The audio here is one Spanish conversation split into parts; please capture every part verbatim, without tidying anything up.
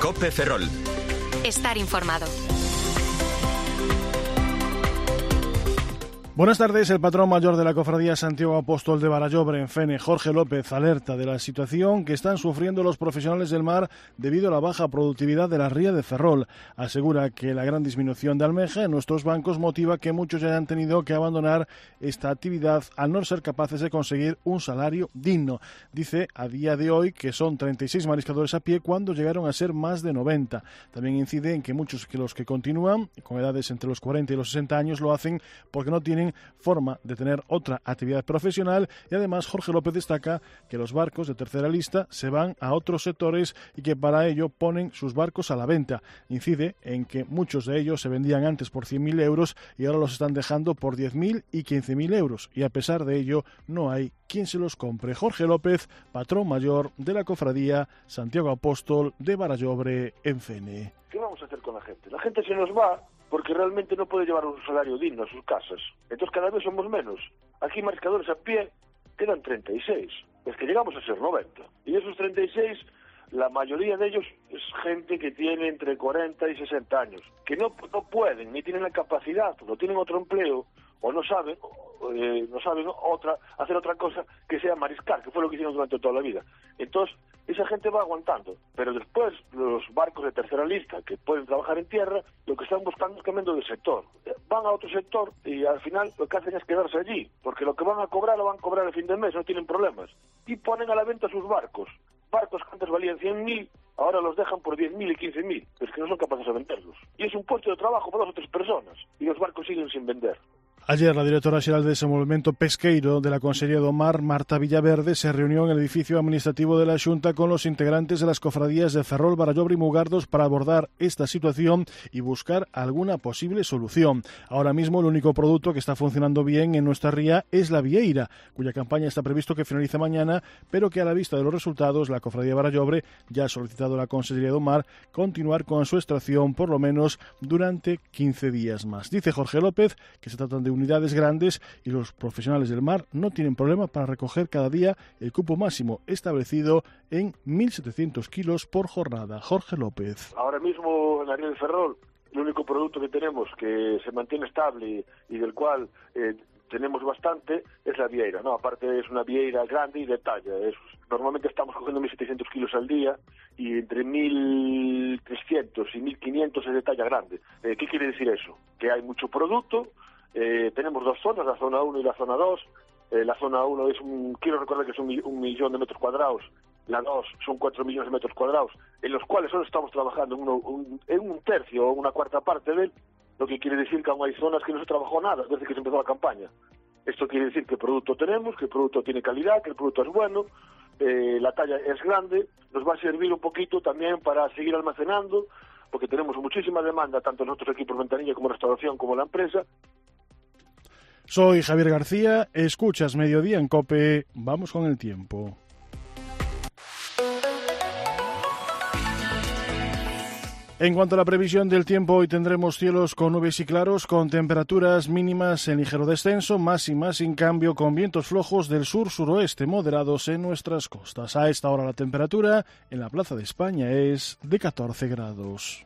COPE Ferrol. Estar informado. Buenas tardes. El patrón mayor de la Cofradía Santiago Apóstol de Barallobre en Fene, Jorge López, alerta de la situación que están sufriendo los profesionales del mar debido a la baja productividad de la ría de Ferrol. Asegura que la gran disminución de almeja en nuestros bancos motiva que muchos hayan tenido que abandonar esta actividad al no ser capaces de conseguir un salario digno. Dice a día de hoy que son treinta y seis mariscadores a pie cuando llegaron a ser más de noventa. También incide en que muchos de los que continúan, con edades entre los cuarenta y los sesenta años, lo hacen porque no tienen forma de tener otra actividad profesional, y además Jorge López destaca que los barcos de tercera lista se van a otros sectores y que para ello ponen sus barcos a la venta. Incide en que muchos de ellos se vendían antes por cien mil euros y ahora los están dejando por diez mil y quince mil euros, y a pesar de ello no hay quien se los compre. Jorge López, patrón mayor de la Cofradía Santiago Apóstol de Barallobre en Fene. ¿Qué vamos a hacer con la gente? La gente se nos va porque realmente no puede llevar un salario digno a sus casas. Entonces cada vez somos menos. Aquí mariscadores a pie quedan treinta y seis. Es que llegamos a ser noventa. Y de esos treinta y seis, la mayoría de ellos es gente que tiene entre cuarenta y sesenta años, que no, no pueden, ni tienen la capacidad, no tienen otro empleo, o no saben, eh, no saben otra, hacer otra cosa que sea mariscar, que fue lo que hicieron durante toda la vida. Entonces, esa gente va aguantando, pero después los barcos de tercera lista que pueden trabajar en tierra, lo que están buscando es cambiando de sector. Van a otro sector y al final lo que hacen es quedarse allí, porque lo que van a cobrar lo van a cobrar a fin de mes, no tienen problemas. Y ponen a la venta sus barcos. Barcos que antes valían cien mil, ahora los dejan por diez mil y quince mil, es que no son capaces de venderlos. Y es un puesto de trabajo para dos o tres personas, y los barcos siguen sin vender. Ayer, la directora xeral de Desenvolvemento Pesqueiro de la Consellería do Mar, Marta Villaverde, se reunió en el edificio administrativo de la Xunta con los integrantes de las cofradías de Ferrol, Barallobre y Mugardos para abordar esta situación y buscar alguna posible solución. Ahora mismo, el único producto que está funcionando bien en nuestra ría es la vieira, cuya campaña está previsto que finalice mañana, pero que a la vista de los resultados, la cofradía de Barallobre ya ha solicitado a la Consellería do Mar continuar con su extracción por lo menos durante quince días más. Dice Jorge López que se tratan de unidades grandes y los profesionales del mar no tienen problema para recoger cada día el cupo máximo establecido en mil setecientos kilos por jornada. Jorge López. Ahora mismo en la ría de Ferrol el único producto que tenemos que se mantiene estable y del cual eh, tenemos bastante es la vieira, ¿no? Aparte es una vieira grande y de talla. Es, normalmente estamos cogiendo mil setecientos kilos al día y entre mil trescientos y mil quinientos es de talla grande. Eh, ¿Qué quiere decir eso? Que hay mucho producto. Eh, tenemos dos zonas, la zona uno y la zona dos. Eh, la zona uno es un, quiero recordar que es un, un millón de metros cuadrados. La dos son cuatro millones de metros cuadrados, en los cuales solo estamos trabajando en, uno, un, en un tercio o una cuarta parte de él, lo que quiere decir que aún hay zonas que no se trabajó nada desde que se empezó la campaña. Esto quiere decir que el producto tenemos, que el producto tiene calidad, que el producto es bueno, eh, la talla es grande, nos va a servir un poquito también para seguir almacenando, porque tenemos muchísima demanda, tanto en nuestros equipos ventanilla como restauración como la empresa. Soy Javier García, escuchas Mediodía en COPE, vamos con el tiempo. En cuanto a la previsión del tiempo, hoy tendremos cielos con nubes y claros, con temperaturas mínimas en ligero descenso, máximas sin cambio, con vientos flojos del sur-suroeste moderados en nuestras costas. A esta hora la temperatura en la Plaza de España es de catorce grados.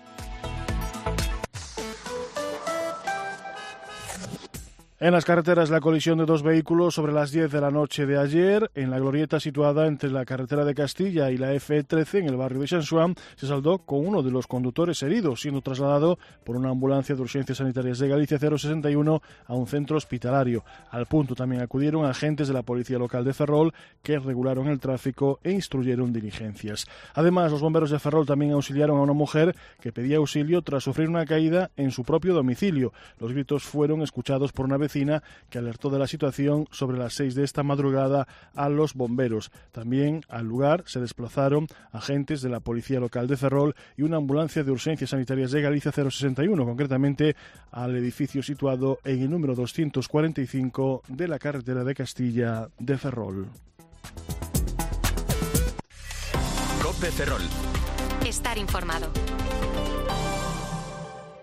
En las carreteras, la colisión de dos vehículos sobre las diez de la noche de ayer en la glorieta situada entre la carretera de Castilla y la F trece en el barrio de Sanxuán se saldó con uno de los conductores heridos, siendo trasladado por una ambulancia de urgencias sanitarias de Galicia cero sesenta y uno a un centro hospitalario. Al punto también acudieron agentes de la Policía Local de Ferrol que regularon el tráfico e instruyeron diligencias. Además, los bomberos de Ferrol también auxiliaron a una mujer que pedía auxilio tras sufrir una caída en su propio domicilio. Los gritos fueron escuchados por una vecina que alertó de la situación sobre las seis de esta madrugada a los bomberos. También al lugar se desplazaron agentes de la Policía Local de Ferrol y una ambulancia de urgencias sanitarias de Galicia cero sesenta y uno, concretamente al edificio situado en el número doscientos cuarenta y cinco de la carretera de Castilla de Ferrol. COPE Ferrol. Estar informado.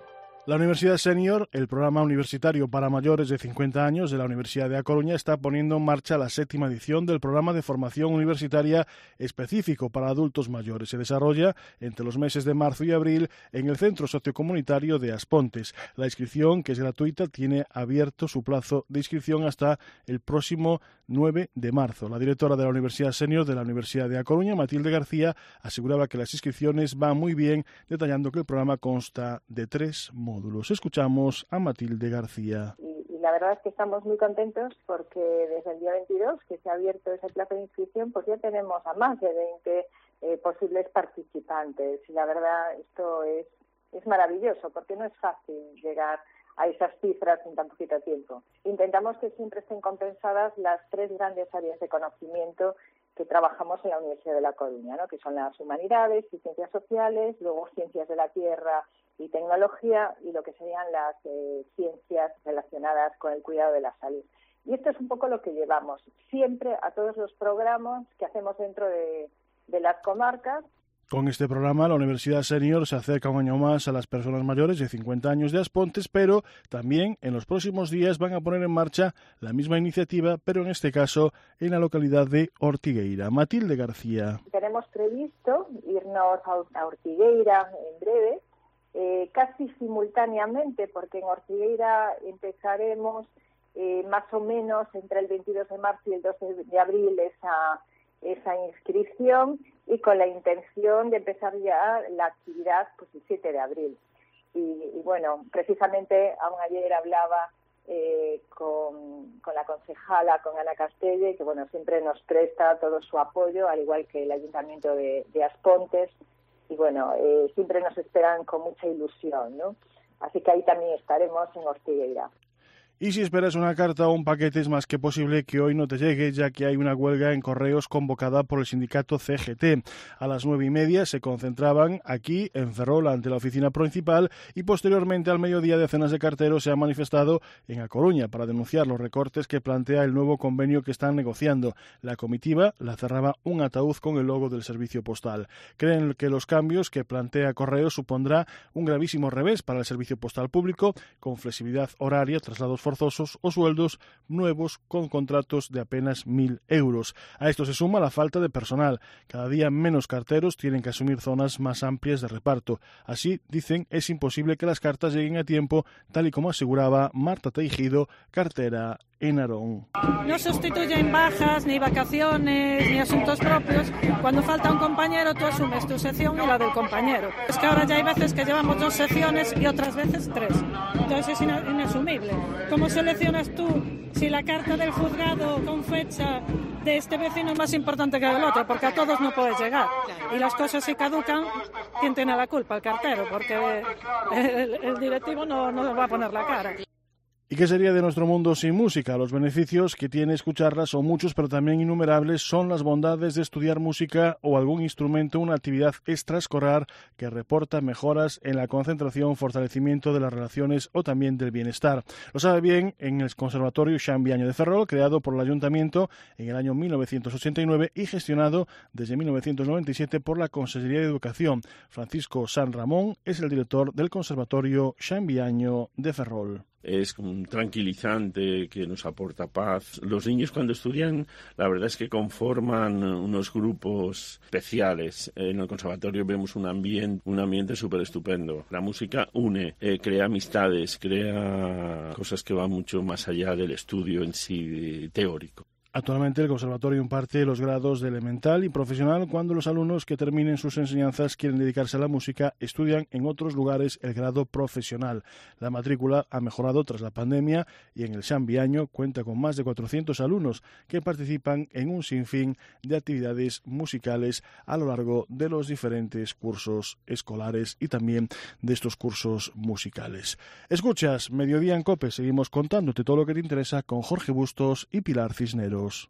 La Universidad Senior, el programa universitario para mayores de cincuenta años de la Universidad de A Coruña, está poniendo en marcha la séptima edición del programa de formación universitaria específico para adultos mayores. Se desarrolla entre los meses de marzo y abril en el Centro Sociocomunitario de As Pontes. La inscripción, que es gratuita, tiene abierto su plazo de inscripción hasta el próximo nueve de marzo. La directora de la Universidad Senior de la Universidad de A Coruña, Matilde García, aseguraba que las inscripciones van muy bien, detallando que el programa consta de tres módulos. Módulos. Escuchamos a Matilde García. Y, y la verdad es que estamos muy contentos porque desde el día veintidós, que se ha abierto ese plazo de inscripción, pues ya tenemos a más de veinte eh, posibles participantes. Y la verdad, esto es, es maravilloso porque no es fácil llegar a esas cifras en tan poquito tiempo. Intentamos que siempre estén compensadas las tres grandes áreas de conocimiento que trabajamos en la Universidad de La Coruña, ¿no? Que son las humanidades y ciencias sociales, luego ciencias de la tierra y tecnología, y lo que serían las eh, ciencias relacionadas con el cuidado de la salud. Y esto es un poco lo que llevamos siempre a todos los programas que hacemos dentro de, de las comarcas. Con este programa, la Universidad Senior se acerca un año más a las personas mayores de cincuenta años de As Pontes, pero también en los próximos días van a poner en marcha la misma iniciativa, pero en este caso en la localidad de Ortigueira. Matilde García. Tenemos previsto irnos a Ortigueira en breve, eh, casi simultáneamente, porque en Ortigueira empezaremos eh, más o menos entre el veintidós de marzo y el doce de abril esa, esa inscripción, y con la intención de empezar ya la actividad pues el siete de abril. Y, y bueno, precisamente aún ayer hablaba eh, con, con la concejala, con Ana Castelle, que bueno, siempre nos presta todo su apoyo, al igual que el Ayuntamiento de, de As Pontes, y bueno, eh, siempre nos esperan con mucha ilusión, ¿no? Así que ahí también estaremos en Ortigueira. Y si esperas una carta o un paquete, es más que posible que hoy no te llegue, ya que hay una huelga en correos convocada por el sindicato C G T. A las nueve y media se concentraban aquí, en Ferrol, ante la oficina principal, y posteriormente al mediodía decenas de carteros se han manifestado en A Coruña para denunciar los recortes que plantea el nuevo convenio que están negociando. La comitiva la cerraba un ataúd con el logo del servicio postal. Creen que los cambios que plantea Correos supondrá un gravísimo revés para el servicio postal público, con flexibilidad horaria, traslados forzosos o sueldos nuevos con contratos de apenas mil euros. A esto se suma la falta de personal. Cada día menos carteros tienen que asumir zonas más amplias de reparto. Así, dicen, es imposible que las cartas lleguen a tiempo, tal y como aseguraba Marta Teijido, cartera en Narón. No sustituyen bajas, ni vacaciones, ni asuntos propios. Cuando falta un compañero, tú asumes tu sección y la del compañero. Es que ahora ya hay veces que llevamos dos secciones y otras veces tres. Entonces es inasumible. ¿Cómo seleccionas tú si la carta del juzgado con fecha de este vecino es más importante que del otro? Porque a todos no puedes llegar. Y las cosas si caducan, ¿quién tiene la culpa? El cartero, porque el, el directivo no, no va a poner la cara. ¿Y qué sería de nuestro mundo sin música? Los beneficios que tiene escucharla son muchos, pero también innumerables son las bondades de estudiar música o algún instrumento, una actividad extraescolar que reporta mejoras en la concentración, fortalecimiento de las relaciones o también del bienestar. Lo sabe bien en el Conservatorio Xambiaño de Ferrol, creado por el Ayuntamiento en el año mil novecientos ochenta y nueve y gestionado desde mil novecientos noventa y siete por la Consejería de Educación. Francisco San Ramón es el director del Conservatorio Xambiaño de Ferrol. Es un tranquilizante que nos aporta paz. Los niños cuando estudian, la verdad es que conforman unos grupos especiales. En el conservatorio vemos un ambiente, un ambiente súper estupendo. La música une, eh, crea amistades, crea cosas que van mucho más allá del estudio en sí teórico. Actualmente el conservatorio imparte los grados de elemental y profesional cuando los alumnos que terminen sus enseñanzas quieren dedicarse a la música estudian en otros lugares el grado profesional. La matrícula ha mejorado tras la pandemia y en el Xambiaño cuenta con más de cuatrocientos alumnos que participan en un sinfín de actividades musicales a lo largo de los diferentes cursos escolares y también de estos cursos musicales. Escuchas Mediodía en COPE, seguimos contándote todo lo que te interesa con Jorge Bustos y Pilar Cisneros.